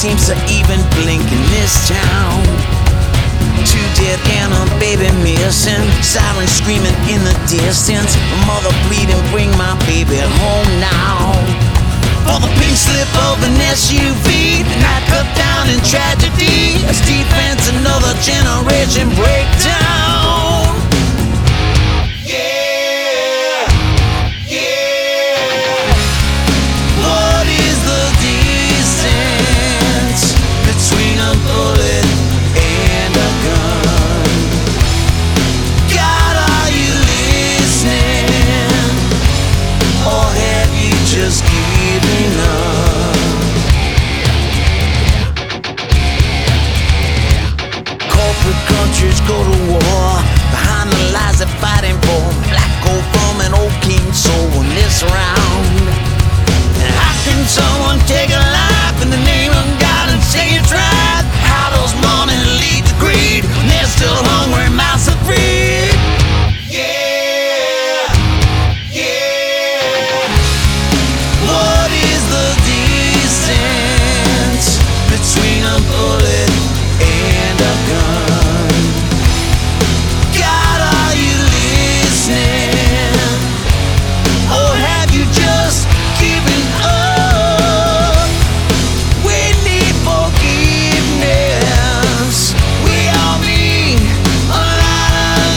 seems to even blink in this town. Two dead and a baby missing, sirens screaming in the distance. A mother bleeding, bring my baby home now. For the pink slip of an SUV, the night cut down in tragedy. As defense, another generation breakdown. Yeah, yeah. What is the distance between a bullet and a gun? God, are you listening? Or have you just given up? Corporate countries go to war behind the lies they're fighting for. Black gold from an old king's soul in this round. And how can someone take a life in the name of God and say it's right? How does money lead to greed when they're still hungry, mouths are free? Yeah, yeah. What is the distance between a bullet and a gun? God, are you listening? Or have you just given up? We need forgiveness. We all need a lot of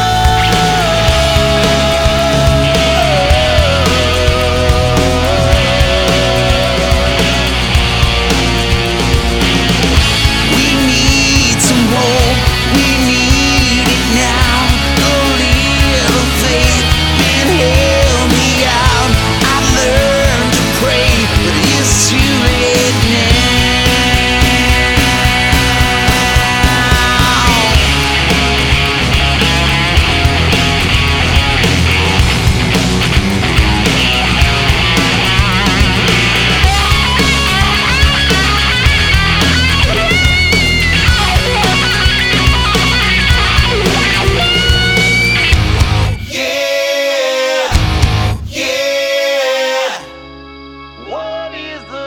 We need some hope. We need it now. A little faith can help me out. I learned to pray, but it's too late now. Yeah, yeah. What is the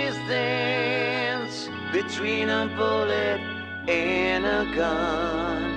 distance between a bullet and a gun?